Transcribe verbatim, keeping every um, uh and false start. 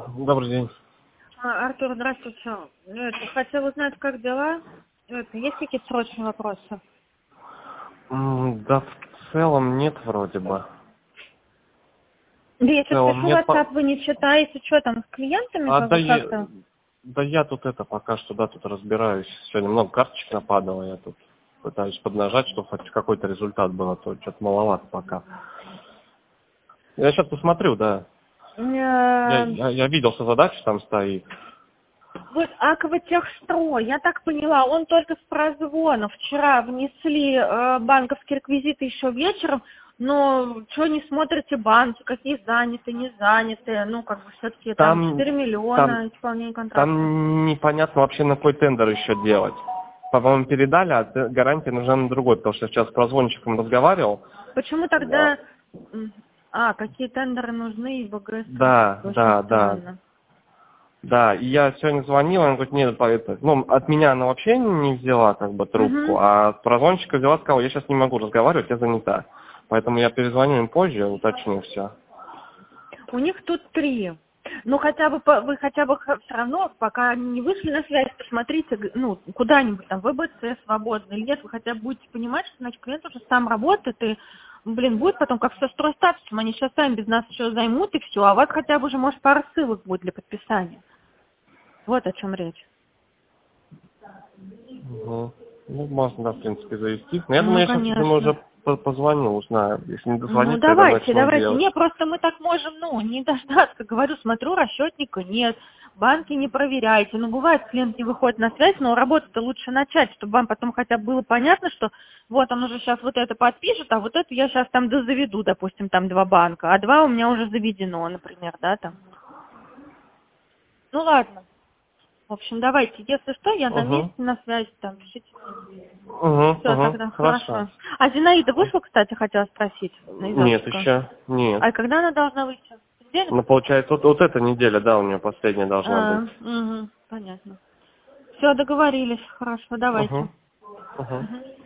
Добрый день. А, Артур, здравствуйте. Это, хотела узнать, как дела. Это, есть какие-то срочные вопросы? М, Да, в целом нет вроде бы. Да я В что-то целом пишу в нет. по- WhatsApp, вы не читаете, что там, с клиентами А как да, бы я, как-то? да я тут это пока что, да, тут разбираюсь. Сегодня много карточек нападало, я тут пытаюсь поднажать, чтобы хоть какой-то результат был, а то что-то маловато пока. Я сейчас посмотрю, да. Я, Э, я, я видел, что задача там стоит. Вот Акватехстрой, я так поняла, он только с прозвона. Вчера внесли э, банковские реквизиты еще вечером, но что не смотрите банки, какие заняты, не заняты, ну как бы все-таки там Там, четыре там, миллиона исполнения контракта. там непонятно вообще на какой тендер еще делать. По-моему, передали, а т- гарантия нужна на другой, потому что я сейчас с прозвончиком разговаривал. Почему Да, тогда... м, А, какие тендеры нужны, и БГ спрашивают, да, очень да, да. странно. Да, и я сегодня звонил, он говорит, нет, по- это, ну, от меня она вообще не взяла, как бы, трубку, Угу. а от прозвончика взяла, сказала, я сейчас не могу разговаривать, я занята. Поэтому я перезвоню им позже, уточню все. У них тут три. Ну, хотя бы, по- вы хотя бы все равно, пока они не вышли на связь, посмотрите, г- ну, куда-нибудь там, в ВБЦ свободно или нет, вы хотя бы будете понимать, что, значит, клиент уже сам работает, и, блин, будет потом как со стройстатусом, они сейчас сами без нас еще займут, и все, а у вас хотя бы уже, может, пара ссылок будет для подписания. Вот о чем речь. Угу. Ну, можно, да, в принципе, завести. Но я думаю, Ну, я сейчас, думаю, конечно. уже по- позвоню, узнаю. Если не Ну, дозвонить, тогда давайте, начну давайте. делать. Не, просто мы так можем, ну, не дождаться. Говорю, смотрю, расчетника нет, банки не проверяйте. Ну, бывает, клиент не выходит на связь, но работу-то лучше начать, чтобы вам потом хотя бы было понятно, что вот он уже сейчас вот это подпишет, а вот это я сейчас там дозаведу, допустим, там два банка, а два у меня уже заведено, например, да, там. Ну, ладно. В общем, давайте, если что, я на месте, Угу. на связи, там, пишите мне. Угу, Все, угу. тогда, Хорошо. хорошо. А Зинаида вышла, кстати, хотела спросить, на Нет, изотчика. еще. Нет. А и когда она должна выйти? В понедельник? Ну, получается, вот, вот эта неделя, да, у нее последняя должна А, быть. угу, понятно. Все, договорились. Хорошо, Угу. давайте. Угу. Мгм.